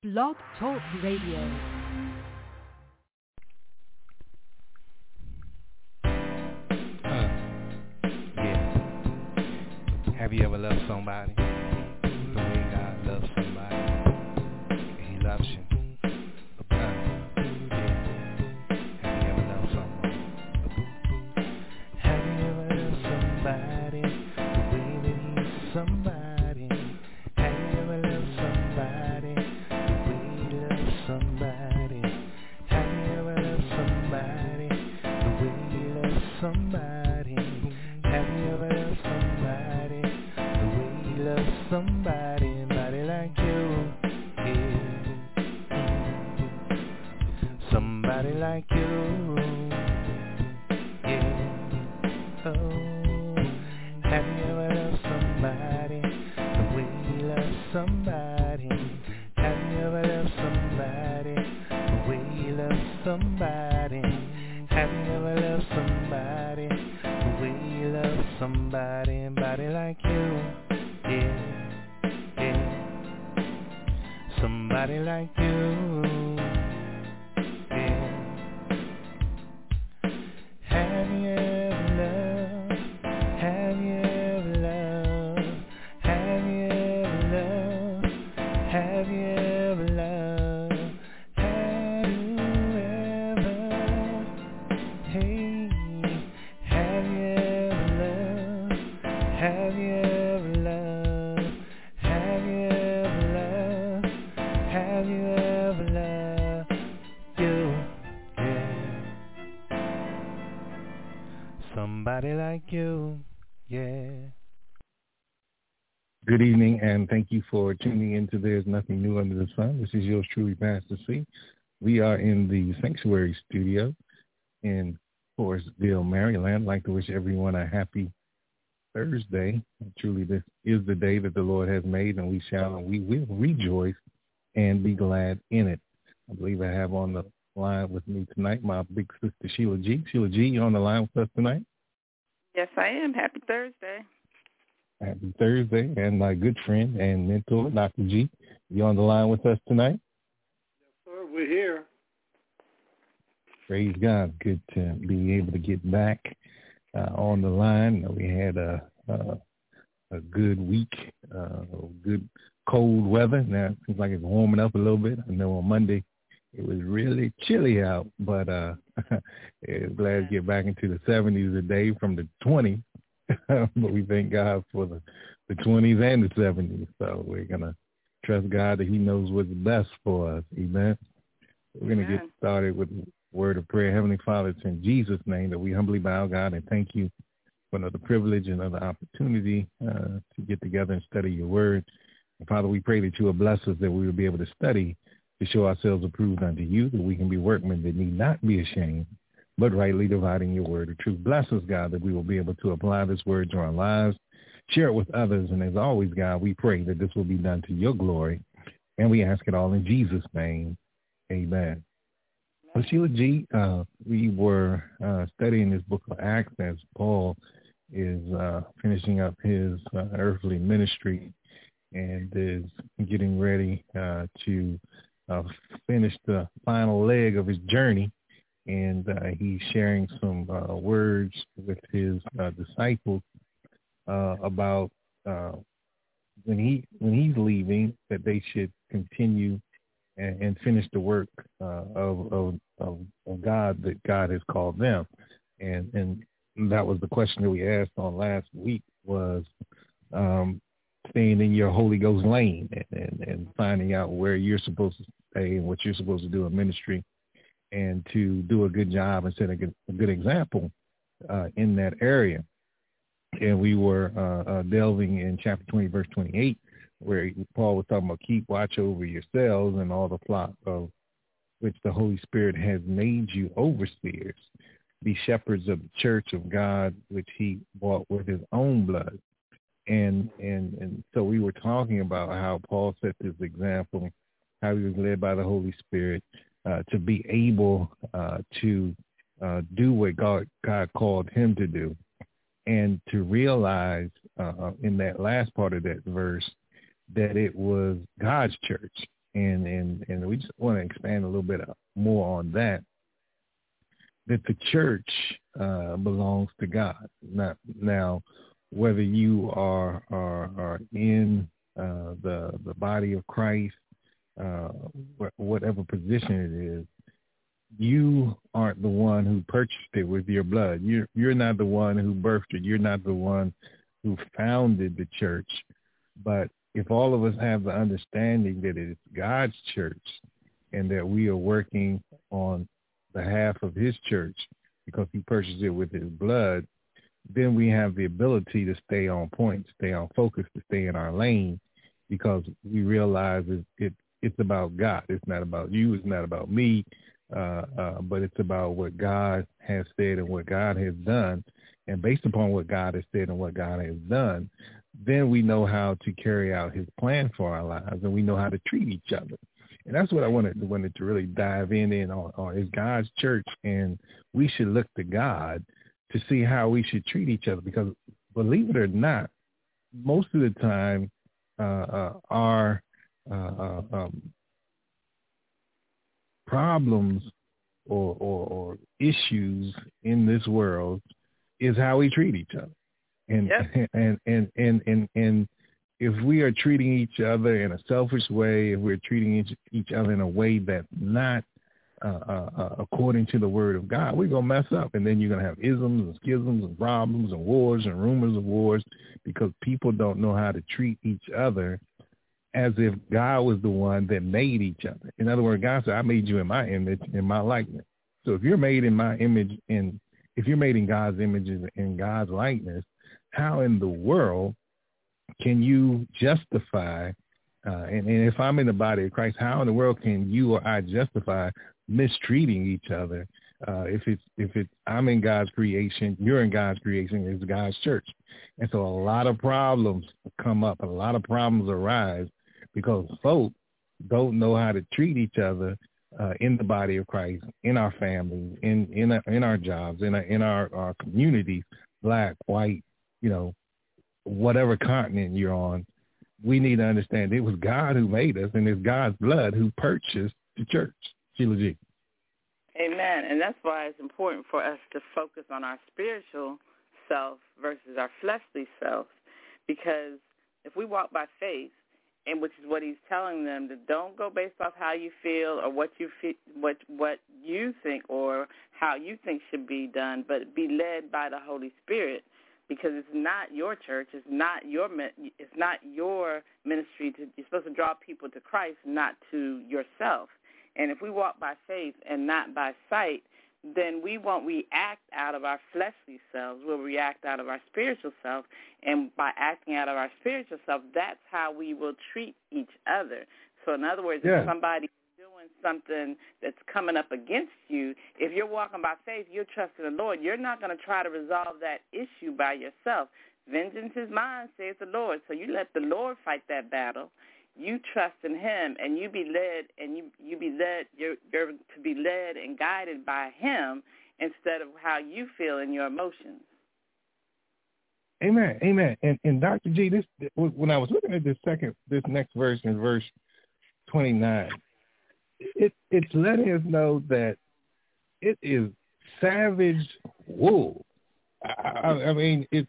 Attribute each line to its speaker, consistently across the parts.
Speaker 1: Blog Talk Radio.
Speaker 2: Yeah. Have you ever loved somebody the way God loves somebody? And He loves you. Have you ever loved someone? Have you ever loved somebody the way that He loves somebody? Have you ever loved somebody the way He loves somebody? Have you ever loved somebody the way He loves somebody? Have you ever loved somebody the way He loves somebody? Somebody like you, yeah. Somebody like you, yeah. Oh, have you ever loved somebody the way He loves somebody? Have you ever loved somebody the way He loves somebody? Have you ever loved somebody the way He loves somebody? Somebody like you, yeah, yeah. Somebody like you, yeah. Have you ever loved? Have you ever loved? Have you ever loved? Have you ever loved? Have you ever? Hey, have you ever loved? Have you ever loved? Have you ever loved? Have you ever loved you? Yeah. Somebody like you, yeah.
Speaker 3: Good evening, and thank you for tuning into There's Nothing New Under the Sun. This is yours truly, Pastor C. We are in the Sanctuary Studio in Forestville, Maryland. I'd like to wish everyone a happy Thursday. Truly, this is the day that the Lord has made, and we will rejoice and be glad in it. I believe I have on the line with me tonight my big sister, Sheila G. Sheila G, you on the line with us tonight?
Speaker 4: Yes, I am. Happy Thursday.
Speaker 3: Happy Thursday, and my good friend and mentor, Dr. G. You on the line with us tonight?
Speaker 5: Yes, sir. We're here.
Speaker 3: Praise God. Good to be able to get back on the line. We had a good week, good cold weather. Now it seems like it's warming up a little bit. I know on Monday it was really chilly out, but glad to get back into the 70s a day from the 20s. But we thank God for the 20s and the 70s. So we're going to trust God that He knows what's best for us. Amen. We're going to get started with a word of prayer. Heavenly Father, it's in Jesus' name that we humbly bow, God, and thank you for another privilege, another opportunity to get together and study your word. And Father, we pray that you will bless us, that we will be able to study to show ourselves approved unto you, that we can be workmen that need not be ashamed, but rightly dividing your word of truth. Bless us, God, that we will be able to apply this word to our lives, share it with others. And as always, God, we pray that this will be done to your glory. And we ask it all in Jesus' name. Amen. Well, Sheila G., we were studying this book of Acts as Paul is finishing up his earthly ministry and is getting ready to finish the final leg of his journey. And he's sharing some words with his disciples about when he's leaving, that they should continue and finish the work of God that God has called them. And that was the question that we asked on last week, was staying in your Holy Ghost lane and finding out where you're supposed to stay and what you're supposed to do in ministry, and to do a good job and set a good example in that area. And we were delving in chapter 20, verse 28, where Paul was talking about keep watch over yourselves and all the flock of which the Holy Spirit has made you overseers. Be shepherds of the church of God, which he bought with his own blood. And so we were talking about how Paul set this example, how he was led by the Holy Spirit, to be able to do what God called him to do, and to realize in that last part of that verse that it was God's church and we just want to expand a little bit more on that the church belongs to God. Now, whether you are in the body of Christ, whatever position it is, you aren't the one who purchased it with your blood. You're not the one who birthed it. You're not the one who founded the church. But if all of us have the understanding that it's God's church and that we are working on behalf of his church because he purchased it with his blood, then we have the ability to stay on point, stay on focus, to stay in our lane, because we realize it's about God. It's not about you. It's not about me. But it's about what God has said and what God has done. And based upon what God has said and what God has done, then we know how to carry out his plan for our lives, and we know how to treat each other. And that's what I wanted to really dive in on is God's church, and we should look to God to see how we should treat each other, because believe it or not, most of the time our problems or issues in this world is how we treat each other. And yep. and if we are treating each other in a selfish way, if we're treating each other in a way that's not according to the word of God, we're going to mess up. And then you're going to have isms and schisms and problems and wars and rumors of wars, because people don't know how to treat each other as if God was the one that made each other. In other words, God said, I made you in my image, in my likeness. So if you're made in my image, and if you're made in God's image and God's likeness, how in the world can you justify, and if I'm in the body of Christ, how in the world can you or I justify mistreating each other? If it's I'm in God's creation, you're in God's creation, it's God's church. And so a lot of problems come up, a lot of problems arise because folks don't know how to treat each other in the body of Christ, in our families, in our jobs, in our communities, black, white, whatever continent you're on. We need to understand it was God who made us, and it's God's blood who purchased the church. Sheila G.
Speaker 4: Amen. And that's why it's important for us to focus on our spiritual self versus our fleshly self, because if we walk by faith, and which is what he's telling them, to don't go based off how you feel or what you feel, what you think or how you think should be done, but be led by the Holy Spirit, because it's not your church, it's not your ministry. You're supposed to draw people to Christ, not to yourself. And if we walk by faith and not by sight, then we won't react out of our fleshly selves. We'll react out of our spiritual self. And by acting out of our spiritual self, that's how we will treat each other. So in other words, if somebody's doing something that's coming up against you, if you're walking by faith, you're trusting the Lord, you're not going to try to resolve that issue by yourself. Vengeance is mine, says the Lord. So you let the Lord fight that battle. You trust in him, and you be led, and you're to be led and guided by him instead of how you feel in your emotions.
Speaker 3: Amen, amen. And Dr. G, when I was looking at this next verse in verse 29, it's letting us know that it is savage wolves. I mean, it's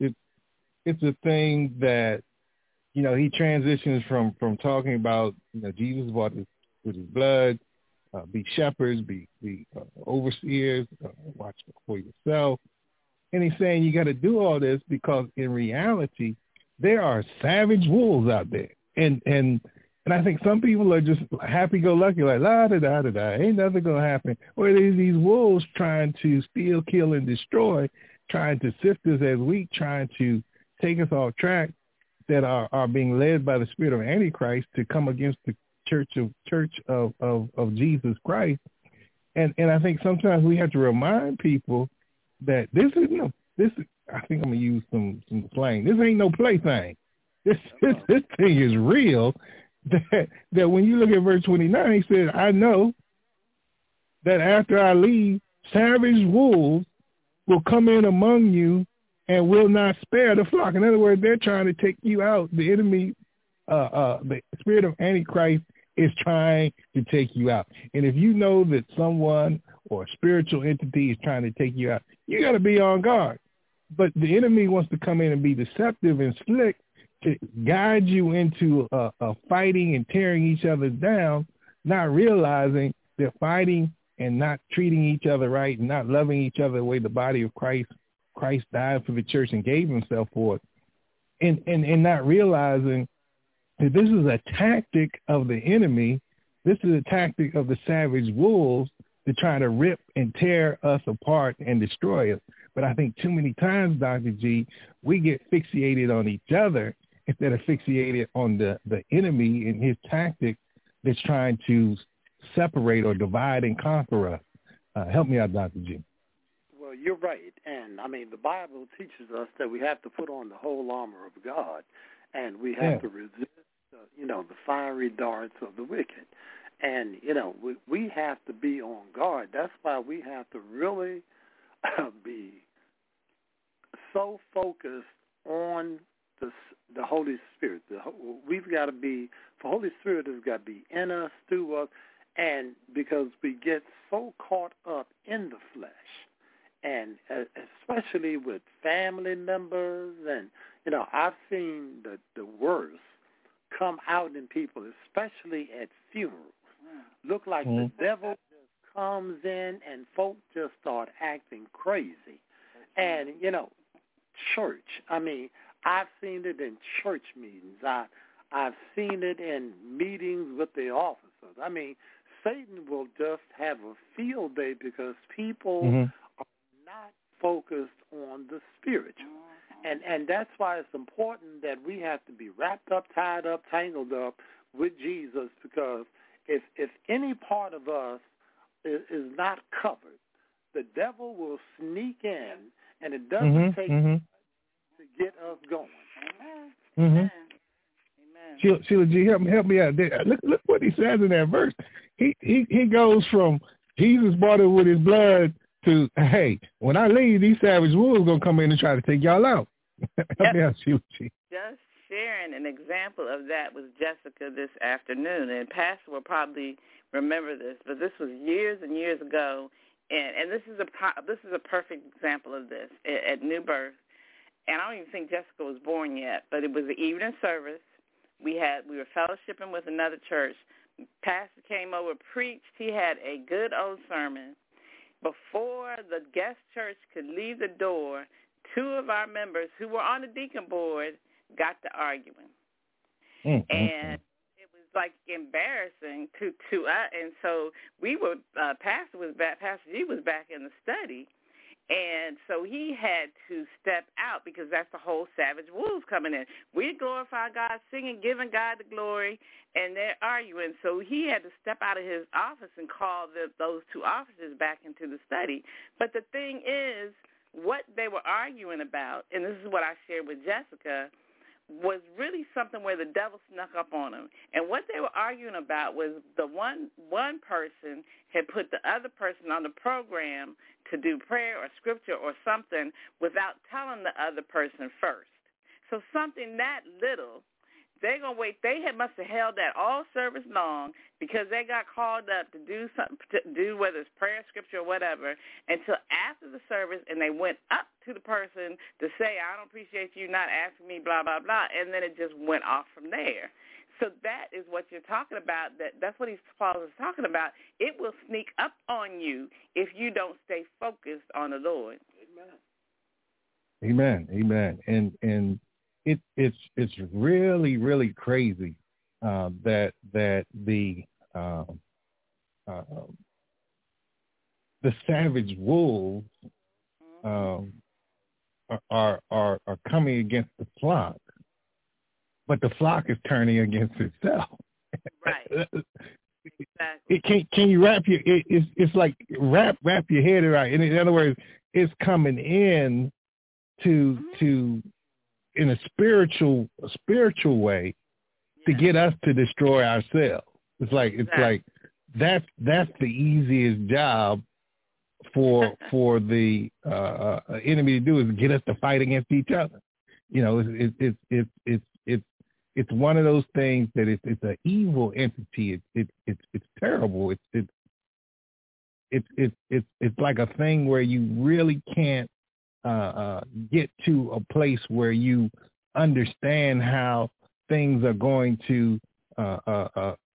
Speaker 3: a thing that, he transitions from talking about, Jesus bought us with his blood, be shepherds, be overseers, watch for yourself. And he's saying you got to do all this because in reality, there are savage wolves out there. And I think some people are just happy-go-lucky, like, la-da-da-da-da, ain't nothing going to happen. Or there's these wolves trying to steal, kill, and destroy, trying to sift us as wheat, trying to take us off track, that are being led by the spirit of Antichrist to come against the church of Jesus Christ. And I think sometimes we have to remind people that this is I think I'm going to use some slang. This ain't no plaything. This thing is real. That when you look at verse 29, he said, I know that after I leave, savage wolves will come in among you and will not spare the flock. In other words, they're trying to take you out. The enemy, the spirit of Antichrist is trying to take you out. And if you know that someone or a spiritual entity is trying to take you out, you got to be on guard. But the enemy wants to come in and be deceptive and slick to guide you into a fighting and tearing each other down, not realizing that fighting and not treating each other right and not loving each other the way the body of Christ died for the church and gave himself for it, and not realizing that this is a tactic of the enemy. This is a tactic of the savage wolves to try to rip and tear us apart and destroy us. But I think too many times, Dr. G, we get fixated on each other instead of fixated on the enemy and his tactic that's trying to separate or divide and conquer us. Help me out, Dr. G.
Speaker 5: Well, you're right. And, I mean, the Bible teaches us that we have to put on the whole armor of God, and we have to resist, the fiery darts of the wicked. And, we have to be on guard. That's why we have to really be so focused on the Holy Spirit. We've got to be, the Holy Spirit has got to be in us, through us, and because we get so caught up in the flesh, and especially with family members, and, I've seen the worst come out in people, especially at funerals. Look like the devil just comes in and folk just start acting crazy. And, church, I mean, I've seen it in church meetings. I've seen it in meetings with the officers. I mean, Satan will just have a field day because people are not focused on the spiritual. And that's why it's important that we have to be wrapped up, tied up, tangled up with Jesus, because if any part of us is not covered, the devil will sneak in, and it doesn't take to get us going.
Speaker 4: Amen.
Speaker 3: Sheila G, help me out there. Look what he says in that verse. He goes from Jesus bought it with his blood to, hey, when I leave, these savage wolves going to come in and try to take y'all out. Help me out, Sheila G.
Speaker 4: Just sharing an example of that with Jessica this afternoon, and Pastor will probably remember this, but this was years and years ago, and this is a perfect example of this at New Birth. And I don't even think Jessica was born yet, but it was the evening service. We were fellowshipping with another church. Pastor came over, preached. He had a good old sermon. Before the guest church could leave the door, two of our members who were on the deacon board got to arguing. And it was like embarrassing to us. And so Pastor G was back in the study. And so he had to step out because that's the whole savage wolves coming in. We glorify God, singing, giving God the glory, and they're arguing. So he had to step out of his office and call those two officers back into the study. But the thing is, what they were arguing about, and this is what I shared with Jessica, was really something where the devil snuck up on them. And what they were arguing about was the one person had put the other person on the program to do prayer or scripture or something without telling the other person first. So something that little, they're going to wait. They must have held that all service long because they got called up to do something, to do whether it's prayer, scripture, or whatever, until after the service, and they went up to the person to say, I don't appreciate you not asking me, blah, blah, blah, and then it just went off from there. So that is what you're talking about. That's what Paul is talking about. It will sneak up on you if you don't stay focused on the Lord.
Speaker 3: Amen. And it's really, really crazy that the savage wolves are coming against the flock, but the flock is turning against itself.
Speaker 4: Right. Exactly.
Speaker 3: Can you wrap it's like wrap your head around. In other words, it's coming in to in a spiritual way to get us to destroy ourselves. It's like that's the easiest job for the enemy to do, is get us to fight against each other. it's one of those things that it's an evil entity. It's terrible. It's like a thing where you really can't get to a place where you understand how things are going to